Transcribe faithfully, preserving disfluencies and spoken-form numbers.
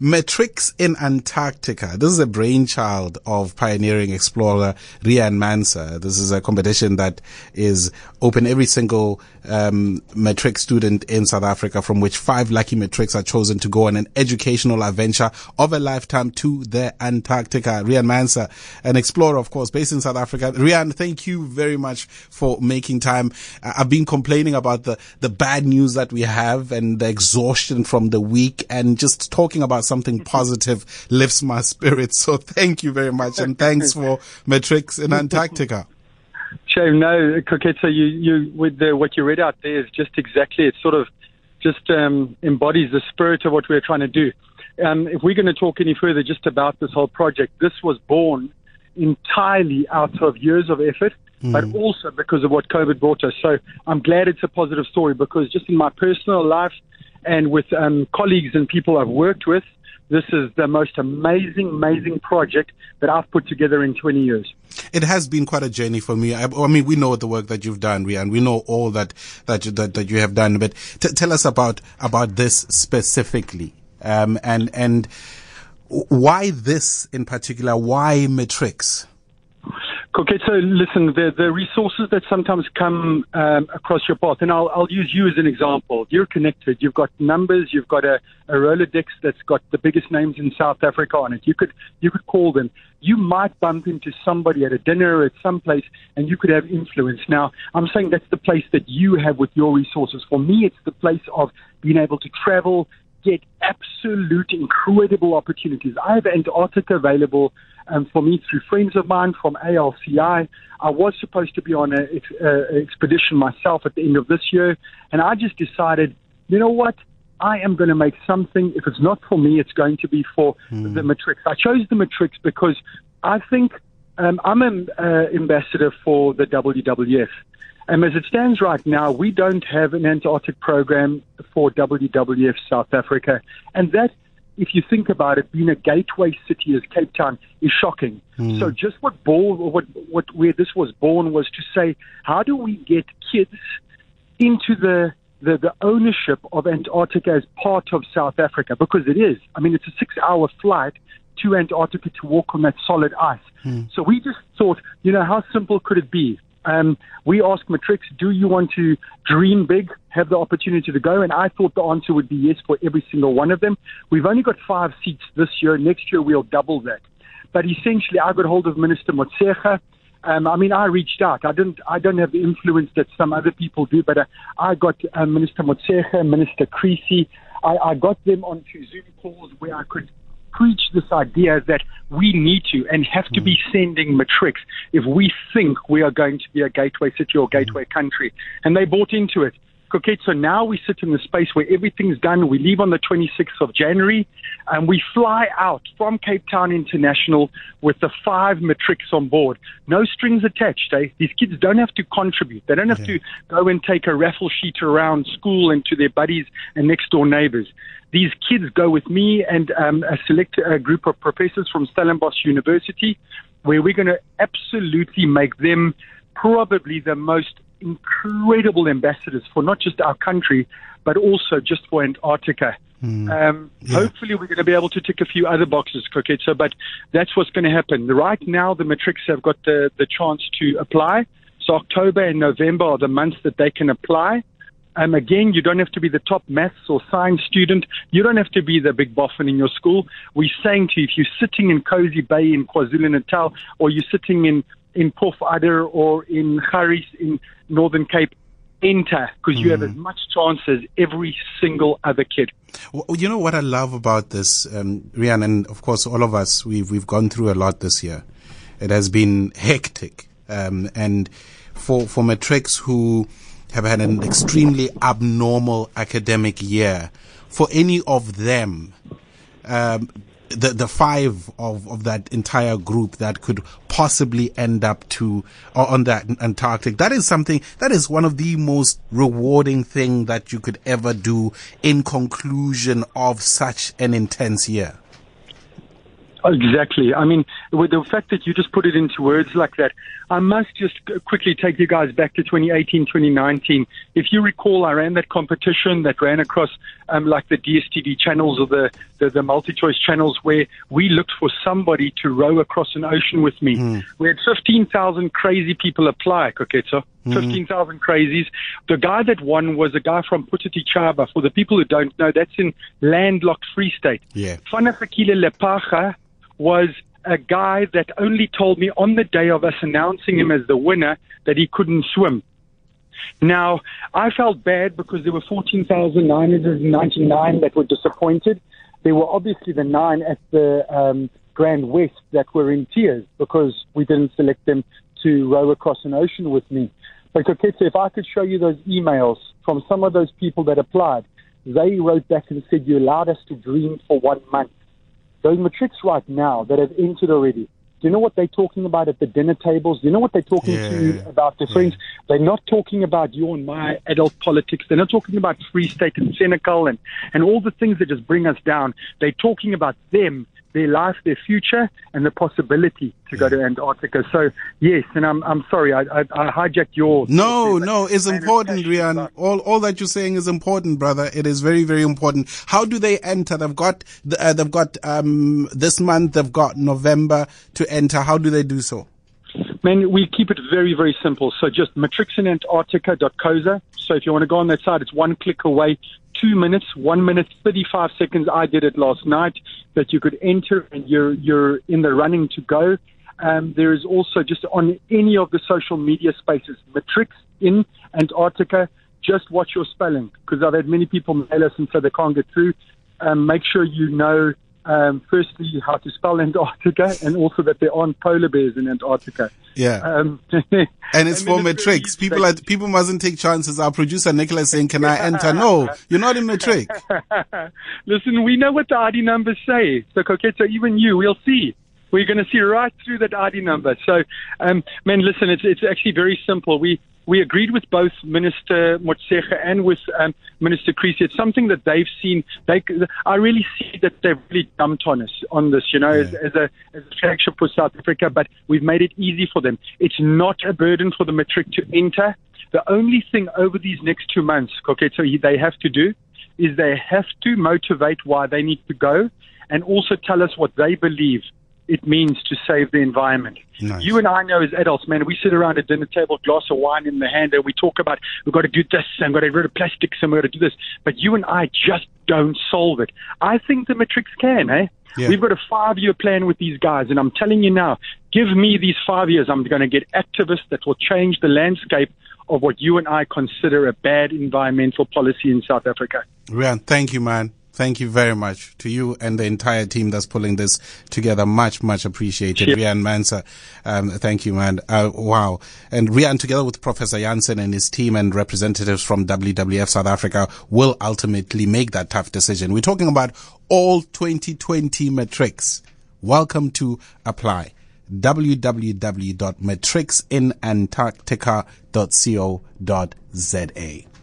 Matrix in Antarctica. This is a brainchild of pioneering explorer Riaan Manser. This is a competition that is open every single um, matric student in South Africa, from which five lucky matrics are chosen to go on an educational adventure of a lifetime to the Antarctica. Riaan Manser, an explorer, of course, based in South Africa. Riaan, thank you very much for making time. I've been complaining about the, the bad news that we have and the exhaustion from the week, and just talking about something positive lifts my spirits. So thank you very much, and thanks for Matrix in Antarctica. Shame, no, Koketso, you, you, with the, what you read out there is just exactly, it sort of just um, embodies the spirit of what we're trying to do. Um, if we're going to talk any further just about this whole project, this was born entirely out of years of effort, mm. but also because of what COVID brought us. So I'm glad it's a positive story, because just in my personal life and with um, colleagues and people I've worked with, this is the most amazing, amazing project that I've put together in twenty years. It has been quite a journey for me. I, I mean, we know the work that you've done, Riaan. We know all that that you, that, that you have done. But t- tell us about about this specifically, um, and and why this in particular. Why Matrix? Okay, so listen, the, the resources that sometimes come um, across your path, and I'll, I'll use you as an example. You're connected. You've got numbers. You've got a, a Rolodex that's got the biggest names in South Africa on it. You could you could call them. You might bump into somebody at a dinner at some place, and you could have influence. Now, I'm saying that's the place that you have with your resources. For me, it's the place of being able to travel, get absolute incredible opportunities. I have Antarctica available um, for me through friends of mine from A L C I. I was supposed to be on an ex- uh, expedition myself at the end of this year, and I just decided, you know what? I am going to make something. If it's not for me, it's going to be for mm. the Matrix. I chose the Matrix because I think um, I'm an uh, ambassador for the W W F. And as it stands right now, we don't have an Antarctic program for W W F South Africa. And that, if you think about it, being a gateway city as Cape Town is shocking. Mm. So just what, born, what, what, where this was born was to say, how do we get kids into the, the, the ownership of Antarctica as part of South Africa? Because it is. I mean, it's a six-hour flight to Antarctica to walk on that solid ice. Mm. So we just thought, you know, how simple could it be? Um, we asked Matrix, do you want to dream big, have the opportunity to go? And I thought the answer would be yes for every single one of them. We've only got five seats this year. Next year, we'll double that. But essentially, I got hold of Minister Motshekga. Um, I mean, I reached out. I didn't. I don't have the influence that some other people do, but uh, I got uh, Minister Motshekga, Minister Creasy. I, I got them onto Zoom calls where I could preach this idea that we need to and have to be sending Matrix if we think we are going to be a gateway city or gateway country. And they bought into it. Koketso, now we sit in the space where everything's done. We leave on the twenty-sixth of January, and we fly out from Cape Town International with the five Matrix on board. No strings attached, eh? These kids don't have to contribute. They don't have yeah. to go and take a raffle sheet around school and to their buddies and next-door neighbors. These kids go with me and um, a select uh, group of professors from Stellenbosch University, where we're going to absolutely make them probably the most incredible ambassadors for not just our country, but also just for Antarctica. Mm. Um, yeah. Hopefully we're going to be able to tick a few other boxes, Koketso, but that's what's going to happen. Right now, the Matrix have got the, the chance to apply. So October and November are the months that they can apply. Um, again, you don't have to be the top maths or science student. You don't have to be the big boffin in your school. We're saying to you, if you're sitting in Cozy Bay in KwaZulu-Natal, or you're sitting in, in Port Adder or in Harris in Northern Cape, enter, because mm. you have as much chance as every single other kid. Well, you know what I love about this, um, Riaan, and of course all of us, we've we've gone through a lot this year. It has been hectic, um, and for for Matrix who have had an extremely abnormal academic year, for any of them, um, the the five of, of that entire group that could possibly end up to or on that Antarctic, that is something, that is one of the most rewarding thing that you could ever do in conclusion of such an intense year. Exactly. I mean, with the fact that you just put it into words like that, I must just quickly take you guys back to twenty eighteen, twenty nineteen. If you recall, I ran that competition that ran across um, like the D S T V channels or the, the, the multi-choice channels where we looked for somebody to row across an ocean with me. Mm. We had fifteen thousand crazy people apply, Koketso. Mm. fifteen thousand crazies. The guy that won was a guy from Putetichaba. For the people who don't know, that's in landlocked Free State. Yeah. Fanafakile Lepacha was a guy that only told me on the day of us announcing him as the winner that he couldn't swim. Now, I felt bad because there were fourteen thousand nine hundred ninety-nine that were disappointed. There were obviously the nine at the um, Grand West that were in tears because we didn't select them to row across an ocean with me. But Koketso, if I could show you those emails from some of those people that applied, they wrote back and said, you allowed us to dream for one month. Those matrics right now that have entered already, do you know what they're talking about at the dinner tables? Do you know what they're talking yeah. to you about their friends? Yeah. They're not talking about you and my adult politics. They're not talking about Free State and Senegal and, and all the things that just bring us down. They're talking about them, their life, their future, and the possibility to go to Antarctica. So, yes, and I'm I'm sorry, I, I, I hijacked your... No, no, it's important, Riaan. All all that you're saying is important, brother. It is very, very important. How do they enter? They've got uh, they've got um this month, they've got November to enter. How do they do so? Man, we keep it very, very simple. So just matrix in antarctica dot coza. So if you want to go on that site, it's one click away. Two minutes, one minute, thirty-five seconds. I did it last night that you could enter and you're, you're in the running to go. Um, there is also just on any of the social media spaces, Matrix in Antarctica, just watch your spelling because I've had many people mail us and say they can't get through. Um, make sure you know, um, firstly, how to spell Antarctica and also that there aren't polar bears in Antarctica. Yeah. Um, and it's for Matrix. People are, people mustn't take chances. Our producer Nicholas saying, can I enter? No, you're not in Matrix. Listen, we know what the I D numbers say. So Koketso, even you, we'll see. We're going to see right through that I D number. So, um, man, listen, it's it's actually very simple. We we agreed with both Minister Motshekga and with um, Minister Creasy. It's something that they've seen. They, I really see that they've really dumped on us on this, you know, yeah. as, as a as a flagship for South Africa. But we've made it easy for them. It's not a burden for the matric to enter. The only thing over these next two months, Koketso, they have to do is they have to motivate why they need to go, and also tell us what they believe it means to save the environment. Nice. You and I know as adults, man, we sit around a dinner table, glass of wine in the hand, and we talk about we've got to do this and we've got to get rid of plastics and we've got to do this. But you and I just don't solve it. I think the Matrix can, eh? Yeah. We've got a five-year plan with these guys, and I'm telling you now, give me these five years, I'm going to get activists that will change the landscape of what you and I consider a bad environmental policy in South Africa. Riaan, thank you, man. Thank you very much to you and the entire team that's pulling this together. Much, much appreciated. Sure. Riaan Manser, um, thank you, man. Uh, wow. And Riaan, together with Professor Jansen and his team and representatives from W W F South Africa, will ultimately make that tough decision. We're talking about all twenty twenty matrics. Welcome to apply. w w w dot matrix in antarctica dot co dot za